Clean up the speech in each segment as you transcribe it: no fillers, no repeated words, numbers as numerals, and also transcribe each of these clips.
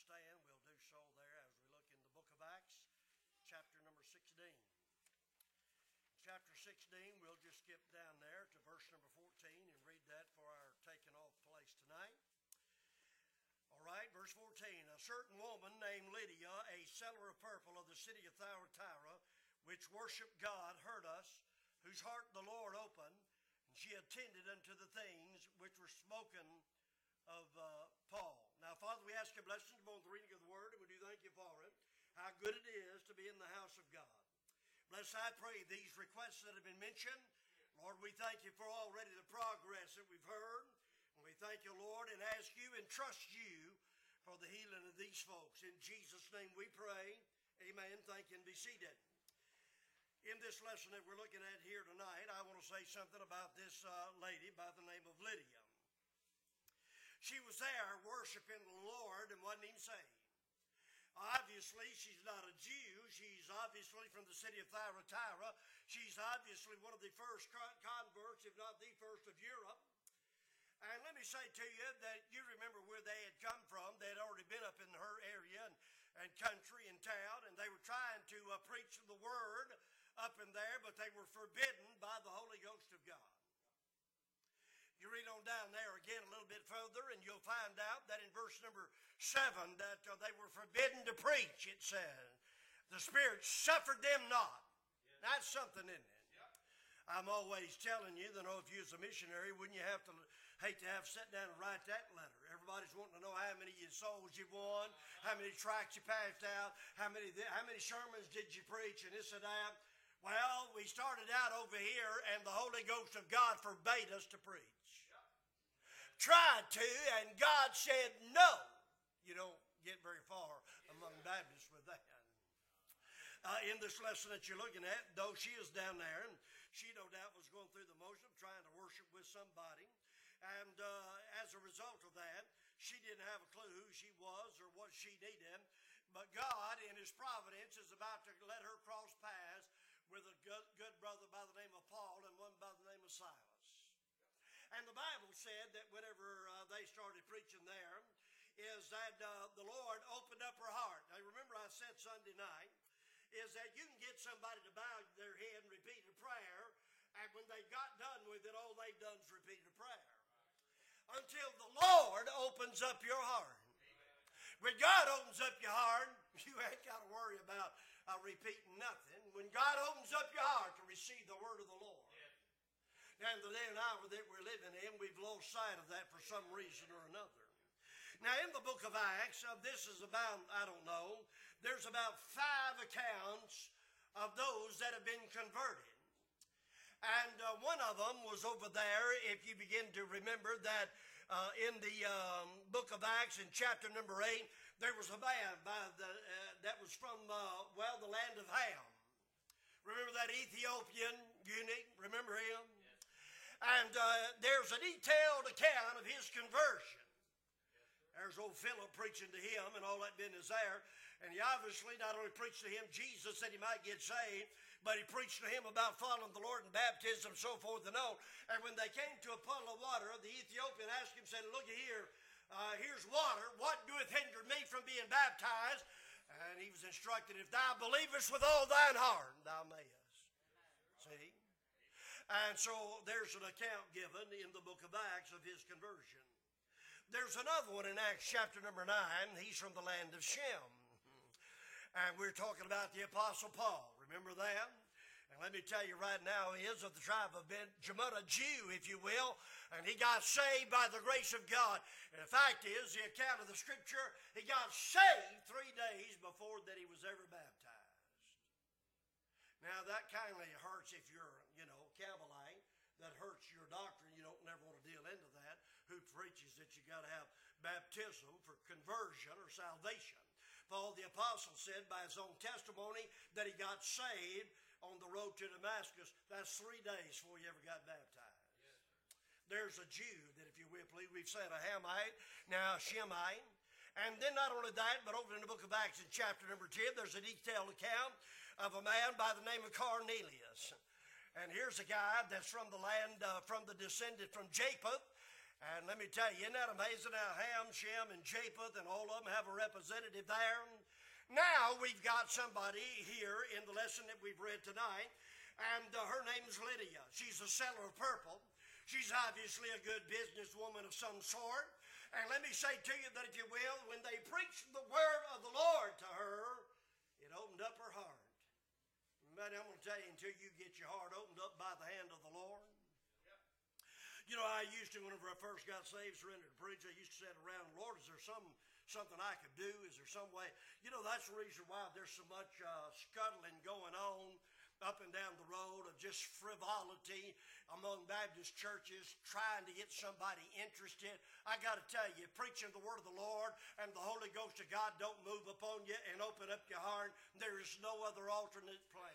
stand, we'll do so there as we look in the book of Acts, chapter number 16. Chapter 16, we'll just skip down there to verse number 14 and read that for our taking off place tonight. All right, verse 14. A certain woman named Lydia, a seller of purple of the city of Thyatira, which worshiped God, heard us, whose heart the Lord opened, and she attended unto the things which were spoken of Paul. Now, Father, we ask your blessings upon the reading of the word, and we do thank you for it. How good it is to be in the house of God. Bless, I pray, these requests that have been mentioned. Lord, we thank you for already the progress that we've heard. And we thank you, Lord, and ask you and trust you for the healing of these folks. In Jesus' name we pray. Amen. Thank you, and be seated. In this lesson that we're looking at here tonight, I want to say something about this lady by the name of Lydia. She was there worshiping the Lord and wasn't even saved. Obviously, she's not a Jew. She's obviously from the city of Thyatira. She's obviously one of the first converts, if not the first of Europe. And let me say to you that you remember where they had come from. They had already been up in her area and country and town, and they were trying to preach the word up in there, but they were forbidden by the Holy Ghost of God. You read on down there again a little bit further, and you'll find out that in verse number 7 that they were forbidden to preach, it says. The Spirit suffered them not. That's something, isn't it? I'm always telling you that, if you was a missionary, wouldn't you hate to have sit down and write that letter? Everybody's wanting to know how many souls you've won, how many tracts you passed out, how many sermons did you preach, and this and that. Well, we started out over here, and the Holy Ghost of God forbade us to preach. Tried to, and God said no. You don't get very far among Baptists with that. In this lesson that you're looking at, though she is down there, and she no doubt was going through the motion of trying to worship with somebody, and as a result of that, she didn't have a clue who she was or what she needed, but God, in His providence, is about to let her cross paths with a good brother by the name of Paul and one by the name of Silas. And the Bible said that whenever they started preaching there, is that the Lord opened up her heart. Now, remember I said Sunday night, is that you can get somebody to bow their head and repeat a prayer, and when they got done with it, all they've done is repeated a prayer. Until the Lord opens up your heart. When God opens up your heart, you ain't got to worry about repeating nothing. When God opens up your heart to receive the word of the Lord. Now, in the day and hour that we're living in, we've lost sight of that for some reason or another. Now, in the book of Acts, this is about, there's about 5 accounts of those that have been converted. And one of them was over there, if you begin to remember that in the book of Acts in chapter number 8, there was a man that was from, the land of Ham. Remember that Ethiopian eunuch? Remember him? And there's a detailed account of his conversion. There's old Philip preaching to him and all that business there. And he obviously not only preached to him Jesus that he might get saved, but he preached to him about following the Lord in baptism, so forth and on. And when they came to a puddle of water, the Ethiopian asked him, said, "Look here, here's water. What doeth hinder me from being baptized?" And he was instructed, "If thou believest with all thine heart, thou mayest." See? And so there's an account given in the book of Acts of his conversion. There's another one in Acts chapter number 9. He's from the land of Shem. And we're talking about the Apostle Paul. Remember that? And let me tell you right now, he is of the tribe of Benjamin, a Jew, if you will. And he got saved by the grace of God. And the fact is, the account of the scripture, he got saved 3 days before that he was ever baptized. Now, that kind of hurts if you're, Campbellite. That hurts your doctrine. You don't never want to deal into that. Who preaches that you got to have baptism for conversion or salvation? Paul the Apostle said by his own testimony that he got saved on the road to Damascus. That's 3 days before he ever got baptized. Yes, there's a Jew that, if you will, please, we've said a Hamite, now a Shemite. And then not only that, but over in the book of Acts in chapter number 10, there's a detailed account of a man by the name of Cornelius. And here's a guy that's from the land, from the descendant from Japheth. And let me tell you, isn't that amazing how Ham, Shem, and Japheth and all of them have a representative there? Now we've got somebody here in the lesson that we've read tonight, and her name's Lydia. She's a seller of purple. She's obviously a good businesswoman of some sort. And let me say to you that, if you will, when they preached the word of the Lord to her, it opened up her heart. But I'm going to tell you, until you get your heart opened up by the hand of the Lord. You know, I used to, whenever I first got saved, surrendered to preach, I used to sit around, Lord, is there something I could do? Is there some way? You know, that's the reason why there's so much scuttling going on up and down the road of just frivolity among Baptist churches, trying to get somebody interested. I got to tell you, preaching the word of the Lord and the Holy Ghost of God don't move upon you and open up your heart, there is no other alternate plan.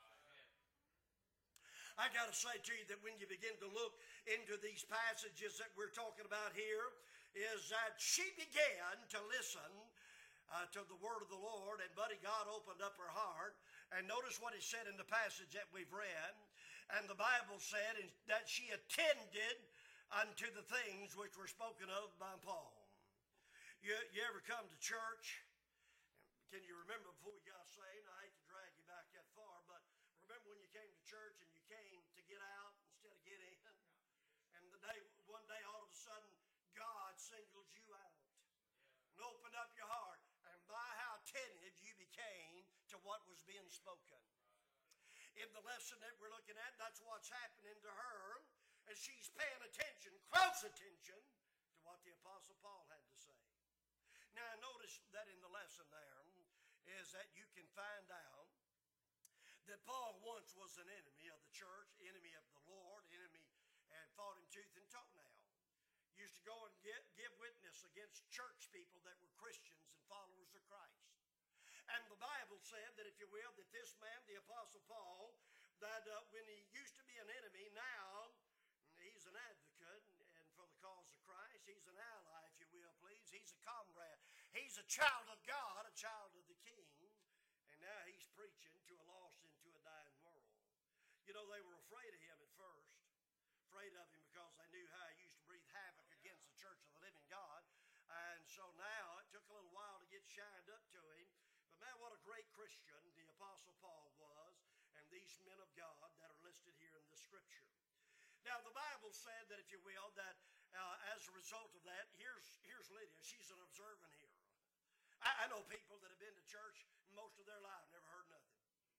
I got to say to you that when you begin to look into these passages that we're talking about here, is that she began to listen to the word of the Lord, and buddy, God opened up her heart. And notice what it said in the passage that we've read. And the Bible said that she attended unto the things which were spoken of by Paul. You ever come to church? Can you remember before we got saved? I hate to drag you back that far, but remember when you came to church and you came to get out instead of get in? And one day all of a sudden, God singled you out and opened up your heart. And by how attentive you became to what was being spoken. In the lesson that we're looking at, that's what's happening to her, as she's paying attention, close attention, to what the Apostle Paul had to say. Now, notice that in the lesson there is that you can find out that Paul once was an enemy of the church, enemy of the Lord, enemy, and fought him tooth and toenail. Used to go and give witness against church people that were Christians and followers of Christ. And the Bible said that, if you will, that this man, the Apostle Paul, that when he used to be an enemy, now he's an advocate and for the cause of Christ. He's an ally, if you will, please. He's a comrade. He's a child of God, a child of the King. And now he's preaching to a lost and to a dying world. You know, they were afraid of him at first. Afraid of him because they knew how he used to breathe havoc against the church of the living God. And so now it took a little while to get shined up to him. But man, what a great Christian the Apostle Paul was, and these men of God that are listed here in the scripture. Now the Bible said that, if you will, that as a result of that, here's Lydia. She's an observant here. I know people that have been to church most of their life, never heard nothing.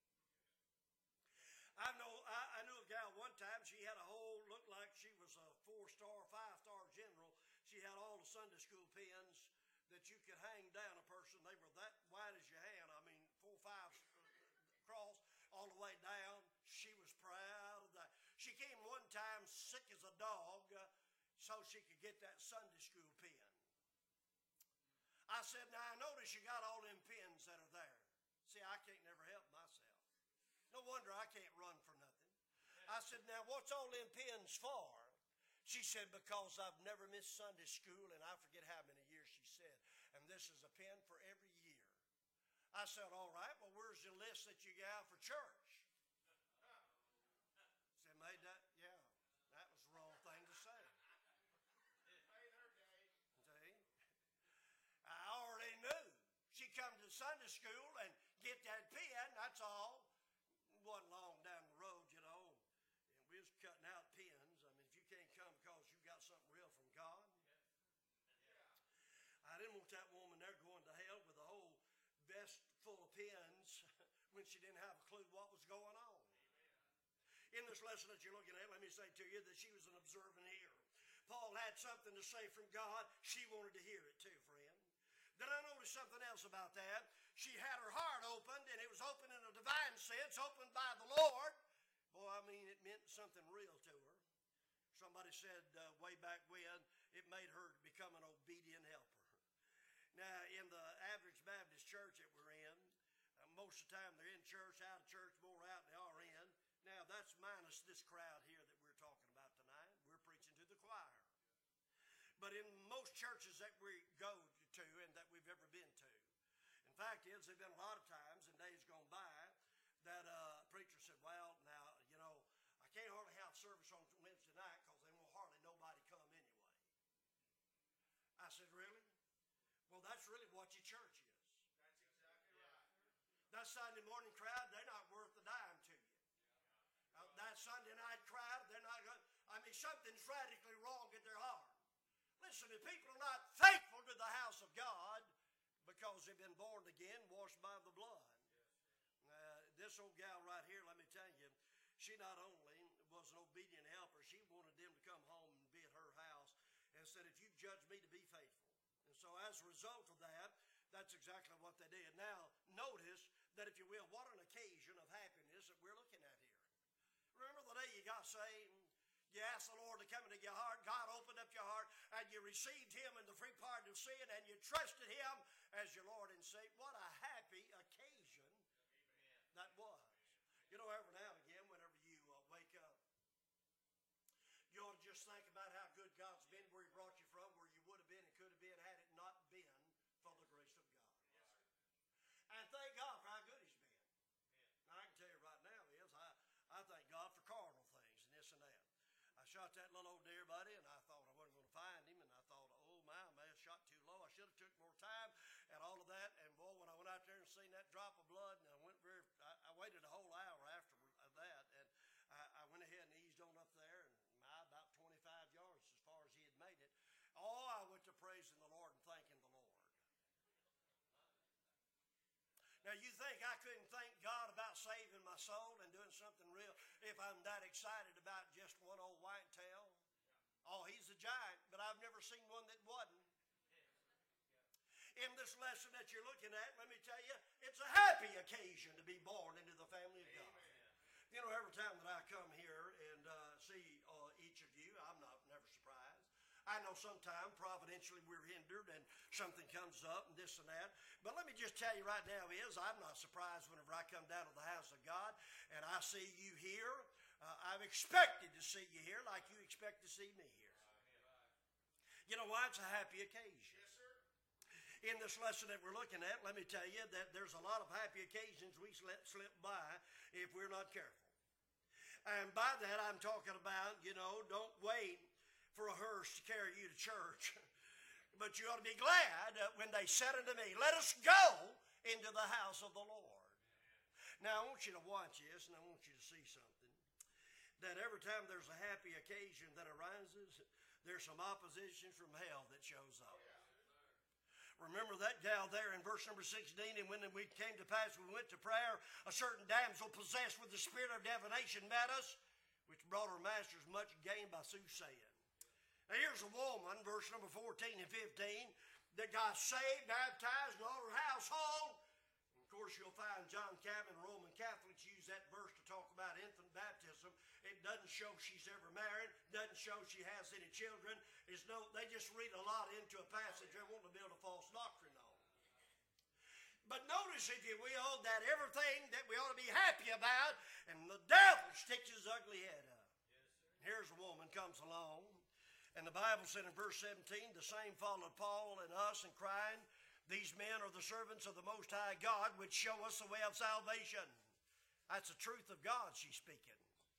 I knew a gal one time, she had a whole, looked like she was a 4-star, 5-star general. She had all the Sunday school pins that you could hang down a person. They were that wide as your hand. I mean, 4 or 5 across, all the way down. She was proud of that. She came one time sick as a dog so she could get that Sunday school pin. I said, now I notice you got all them pins that are there. See, I can't never help myself. No wonder I can't run for nothing. I said, now what's all them pins for? She said, because I've never missed Sunday school, and I forget how many years she said. And this is a pin for every year. I said, all right, well, where's the list that you got for church? Said, made that, yeah, that was the wrong thing to say. See? I already knew. She come to Sunday school and get that pin, that's all. Wasn't long down the road, you know, and we was cutting out pins. I mean, if you can't come because you got something real from God. I didn't want that woman there going to hell with a whole vest full of pins when she didn't have a clue what was going on. In this lesson that you're looking at, let me say to you that she was an observant ear. Paul had something to say from God. She wanted to hear it too, friend. Then I noticed something else about that. She had her heart opened, and it was open in a divine sense, opened by the Lord. Boy, I mean, it meant something real to her. Somebody said way back when, it made her become an obedient helper. Now, in the average Baptist church that we're in, most of the time they're in church, out of church, more out than they are in. Now, that's minus this crowd here that we're talking about tonight. We're preaching to the choir. But in most churches that we go to and that we've ever been to, in fact is, there have been a lot of times in days gone by that a preacher said, well, now, you know, I can't hardly have service on Wednesday night because there won't hardly nobody come anyway. really what your church is. That Sunday morning crowd, they're not worth a dime to you. That Sunday night crowd, they're not going. Something's radically wrong in their heart. Listen, if people are not thankful to the house of God because they've been born again, washed by the blood. This old gal right here, let me tell you, she not only was an obedient helper, she wanted them to come home and be at her house and said, if you judge me to be faithful. And so as a result of that, that's exactly what they did. Now, notice that, if you will, what an occasion of happiness that we're looking at here. Remember the day you got saved? You asked the Lord to come into your heart. God opened up your heart, and you received Him in the free pardon of sin, and you trusted Him as your Lord and Savior. What a happy occasion that was. You know, every now and again, whenever you wake up, you ought to just think about how good God's been, where He brought you from, where you would have been and could have been had it not been for the grace of God. And thank God for how good He's been. Now, I can tell you right now is I thank God for carnal things and this and that. I shot that little old deer, buddy, and I thought I wasn't going to find him, and I thought, oh my, I may have shot too low. I should have took more time and all of that. And boy, when I went out there and seen that drop of blood, and I waited a whole hour after that, and I went ahead and eased on up there, and about 25 yards as far as he had made it. Oh, I went to praising the Lord and thanking the Lord. Now, you think I couldn't thank God about saving my soul and doing something real if I'm that excited about just one old whitetail? Oh, he's a giant, but I've never seen one that wasn't. In this lesson that you're looking at, let me tell you, it's a happy occasion to be born into the family of God. You know, every time that I come here and see each of you, I'm never surprised. I know sometimes providentially we're hindered and something comes up and this and that. But let me just tell you right now I'm not surprised whenever I come down to the house of God and I see you here. I've expected to see you here like you expect to see me here. You know why? It's a happy occasion. Yes, sir. In this lesson that we're looking at, let me tell you that there's a lot of happy occasions we let slip by if we're not careful. And by that I'm talking about, don't wait for a hearse to carry you to church. But you ought to be glad when they said unto me, let us go into the house of the Lord. Now, I want you to watch this, and I want you to see something. That every time there's a happy occasion that arises, there's some opposition from hell that shows up. Remember that gal there in verse number 16, and when we came to pass, we went to prayer, a certain damsel possessed with the spirit of divination met us, which brought her masters much gain by soothsaying. Now here's a woman, verse number 14 and 15, that got saved, baptized, and all her household. And of course, you'll find John Calvin and Roman Catholics use that verse to talk about infant baptism. It doesn't show she's ever married, doesn't show she has any children. They just read a lot into a passage they want to build a false doctrine on. But notice, if you will, that everything that we ought to be happy about, and the devil sticks his ugly head up. Yes, here's a woman comes along. And the Bible said in verse 17, the same followed Paul and us, and crying, these men are the servants of the Most High God, which show us the way of salvation. That's the truth of God she's speaking.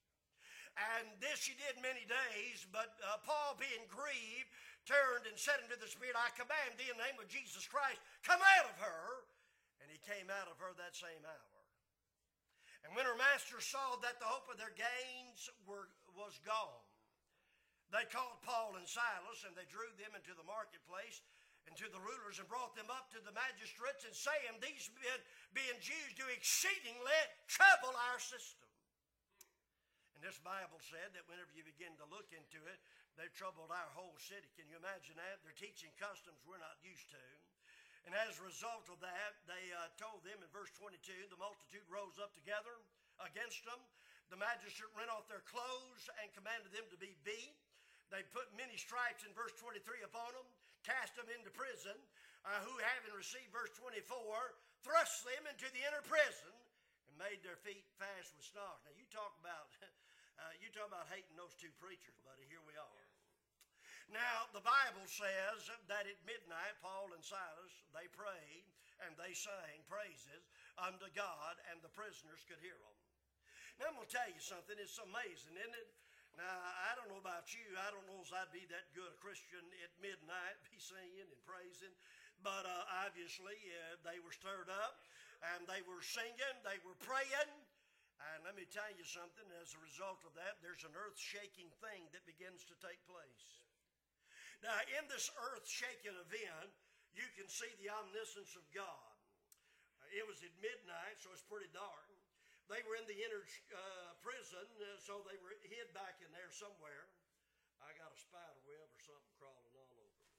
And this she did many days, but Paul, being grieved, turned and said unto the Spirit, I command thee in the name of Jesus Christ, come out of her. And he came out of her that same hour. And when her masters saw that the hope of their gains was gone, they called Paul and Silas, and they drew them into the marketplace and to the rulers, and brought them up to the magistrates, and saying, these men, being Jews, do exceedingly trouble our system. And this Bible said that whenever you begin to look into it, they've troubled our whole city. Can you imagine that? They're teaching customs we're not used to. And as a result of that, they told them in verse 22, the multitude rose up together against them. The magistrate rent off their clothes and commanded them to be beat. They put many stripes in verse 23 upon them, cast them into prison, who having received verse 24, thrust them into the inner prison and made their feet fast with stocks. Now you talk about hating those two preachers, buddy. Here we are. Now the Bible says that at midnight Paul and Silas, they prayed and they sang praises unto God, and the prisoners could hear them. Now I'm going to tell you something. It's amazing, isn't it? Now, I don't know about you. I don't know if I'd be that good a Christian at midnight, be singing and praising. But obviously, they were stirred up, and they were singing, they were praying. And let me tell you something, as a result of that, there's an earth-shaking thing that begins to take place. Now, in this earth-shaking event, you can see the omniscience of God. It was at midnight, so it's pretty dark. They were in the inner prison, so they were hid back in there somewhere. I got a spider web or something crawling all over me.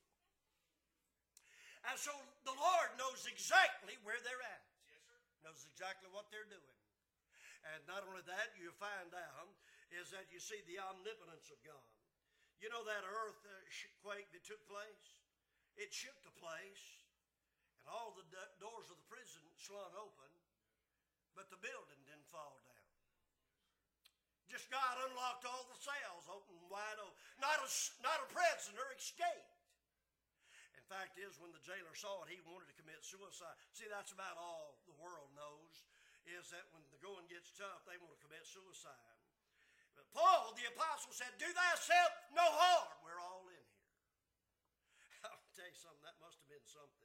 And so the Lord knows exactly where they're at. Yes, sir. Knows exactly what they're doing. And not only that, you find out is that you see the omnipotence of God. You know that earthquake that took place? It shook the place, and all the doors of the prison slung open, but the building didn't fall down. Just God unlocked all the cells, open wide open. Not a prisoner escaped. In fact is, when the jailer saw it, he wanted to commit suicide. See, that's about all the world knows, is that when the going gets tough, they want to commit suicide. But Paul, the apostle, said, do thyself no harm. We're all in here. I'll tell you something, that must have been something.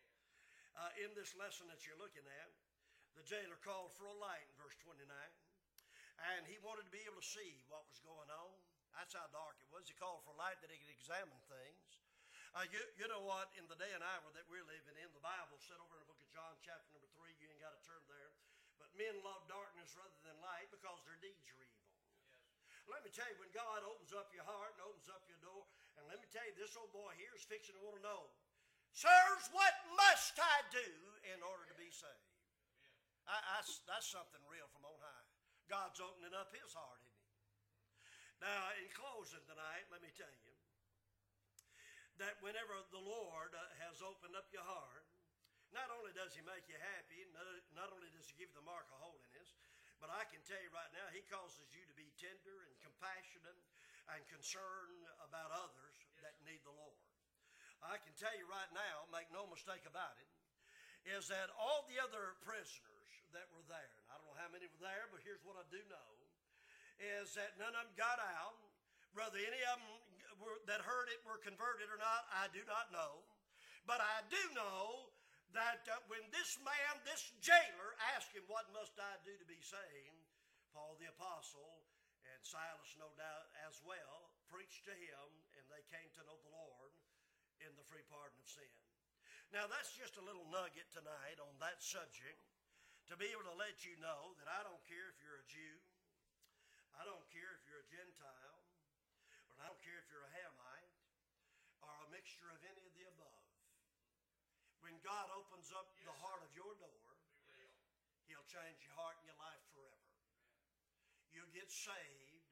In this lesson that you're looking at, the jailer called for a light in verse 29. And he wanted to be able to see what was going on. That's how dark it was. He called for light that he could examine things. You know what? In the day and hour that we're living in, the Bible said over in the book of John, chapter number 3, you ain't got to turn there, but men love darkness rather than light because their deeds are evil. Yes. Let me tell you, when God opens up your heart and opens up your door, and let me tell you, this old boy here is fixing to want to know, sirs, what must I do in order to be saved? That's something real from on high. God's opening up his heart, isn't he? Now, in closing tonight, let me tell you that whenever the Lord has opened up your heart, not only does he make you happy, not only does he give you the mark of holiness, but I can tell you right now, he causes you to be tender and compassionate and concerned about others that need the Lord. I can tell you right now, make no mistake about it, is that all the other prisoners that were there, and I don't know how many were there, but here's what I do know, is that none of them got out. Whether any of them that heard it were converted or not, I do not know. But I do know that when this man, this jailer, asked him, what must I do to be saved? Paul the apostle and Silas, no doubt as well, preached to him, and they came to know the Lord in the free pardon of sin. Now that's just a little nugget tonight on that subject, to be able to let you know that I don't care if you're a Jew, I don't care if you're a Gentile, or I don't care if you're a Hamite, or a mixture of any of the above. When God opens up the heart of your door, he'll change your heart and your life forever. You'll get saved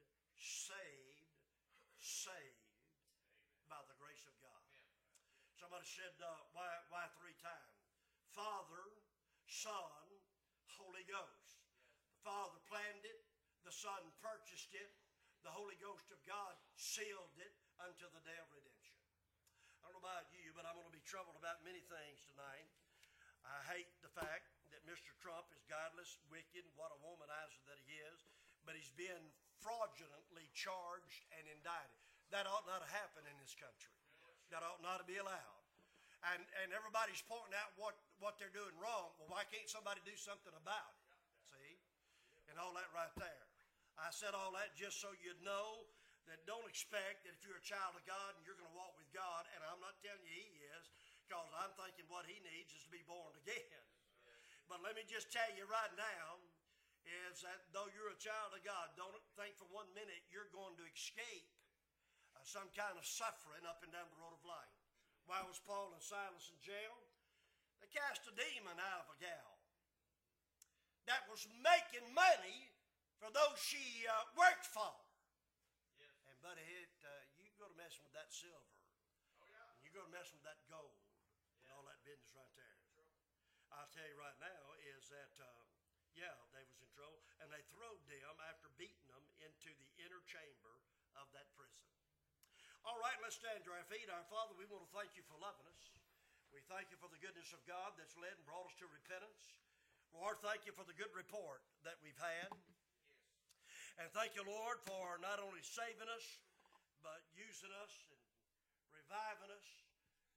by the grace of God. Somebody said, why 3 times? Father, Son, Holy Ghost. The Father planned it, the Son purchased it, the Holy Ghost of God sealed it unto the day of redemption. I don't know about you, but I'm going to be troubled about many things tonight. I hate the fact that Mr. Trump is godless, wicked, what a womanizer that he is, but he's been fraudulently charged and indicted. That ought not to happen in this country. That ought not to be allowed. And everybody's pointing out what they're doing wrong. Well, why can't somebody do something about it? See? And all that right there. I said all that just so you'd know that don't expect that if you're a child of God and you're going to walk with God, and I'm not telling you he is, because I'm thinking what he needs is to be born again. But let me just tell you right now, is that though you're a child of God, don't think for 1 minute you're going to escape some kind of suffering up and down the road of life. Why was Paul and Silas in jail? They cast a demon out of a gal that was making money for those she worked for. Yes. And buddy, you go to messing with that silver. Oh, yeah. And you go to messing with that gold, and all that business right there. I'll tell you right now is that, they was in trouble, and they throwed them after beating them into the inner chamber of that prison. All right, let's stand to our feet. Our Father, we want to thank you for loving us. We thank you for the goodness of God that's led and brought us to repentance. Lord, thank you for the good report that we've had. And thank you, Lord, for not only saving us, but using us and reviving us. And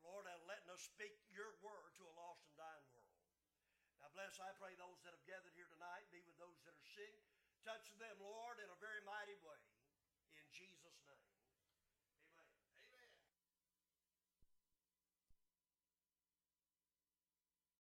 Lord, and letting us speak your word to a lost and dying world. Now bless, I pray, those that have gathered here tonight. Be with those that are sick. Touch them, Lord, in a very mighty way. In Jesus' name.